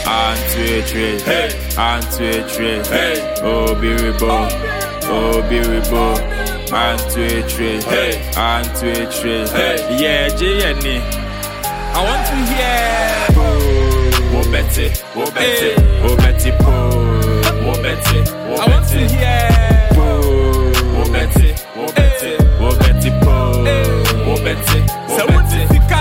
Antwetwe, Obiribo, Antwetwe, yeah, JNE. I want to hear Wobete, I want to hear Wobete, so what is the car?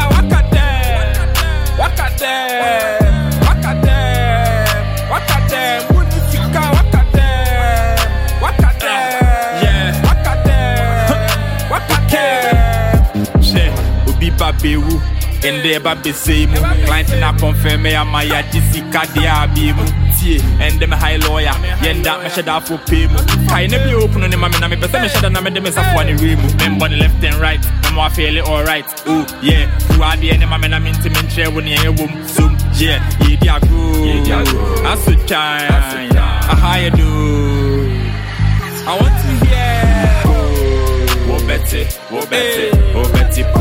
Babewu and the baby say mu client na confirm me am ya Jessica dia bi mu tie and them high lawyer yenda me sheda for pay mu kai na bi open no ma me na me pese me sheda na me dem safo ani we mu me body left and right me mo feel it all right oh yeah who are the enemy me na me nti me nche wo ne e wom zoom yeah ye dia go aso time how you do I want to hear Wobete po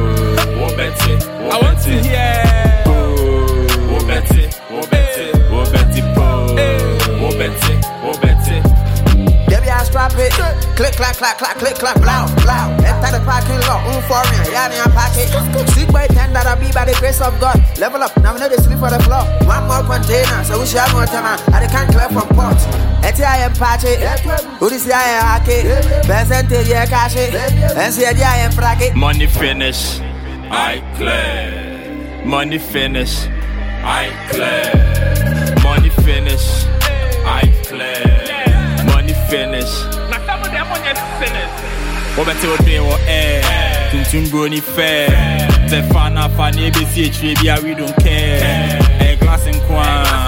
I want to hear Wobete Debbie, I strap it. Click, clack, blow. Enter the parking lot, foreign, yarny and packet. Sleep by 10 that I be by the grace of God. Level up, now we know they sleep for the floor. One more container, so we share more time. I can't clear from pot. I am patchy, who is I am hacky, percentage, yeah, cash it, and see I am fracky. Money finish. I clear. Money finish. I clear. Money finish. I clear. Money finish. Now some of them money finish. What better would be or air? Tuntun brony fair. The fan of an ABC trivia, we don't care. A glass and quan.